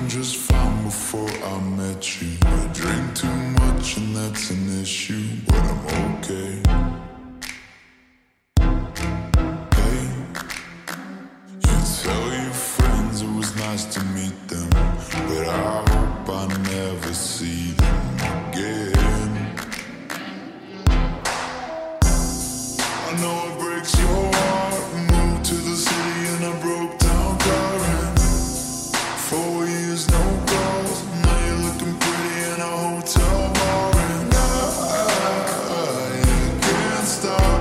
just fine before I met you. I drink too much and that's an issue, but I'm okay. Hey, you tell your friends it was nice to meet them, but I hope I never see them again. I know it breaks your heart. Moved to the city in a broke down car, and 4 years no calls. Now you're looking pretty in a hotel bar, and I can't stop.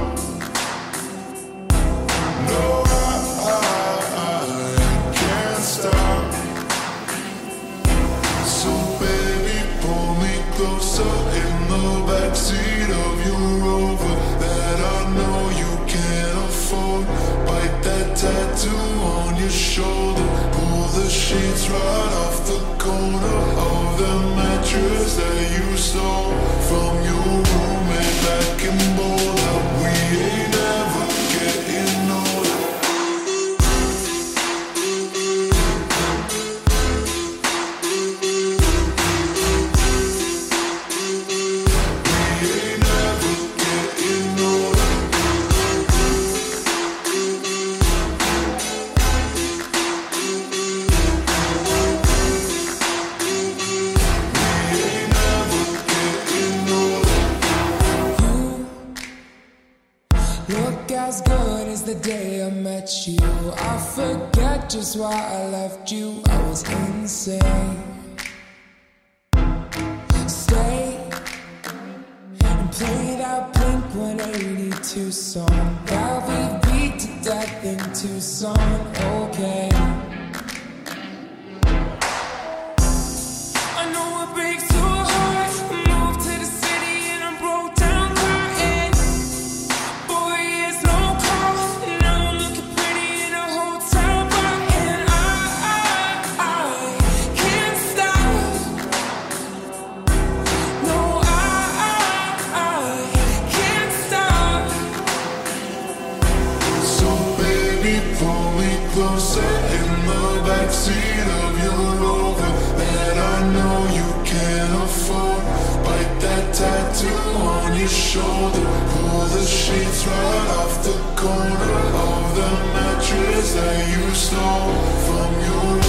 No, I can't stop. So baby, pull me closer in the backseat of your Rover that I know you can't afford. Bite that tattoo on your shoulder. Pull the sheets right off the corner of the mattress that you stole from your roommate back in Boulder. We ain't ever getting older. We ain't ever getting older. Look as good as the day I met you. I forget just why I left you. I was insane. Stay and play that Blink-182 song that we beat to death in Tucson. Okay. I know it breaks your heart. Moved to the city and I broke down crying. 4 years no call, and now I'm looking pretty in a hotel bar, and I can't stop. No, I can't stop. So baby, pull me closer in the backseat of your Rover that I know you can't afford. Bite that tattoo on your shoulder. Pull the sheets right off the corner of the mattress that you stole from your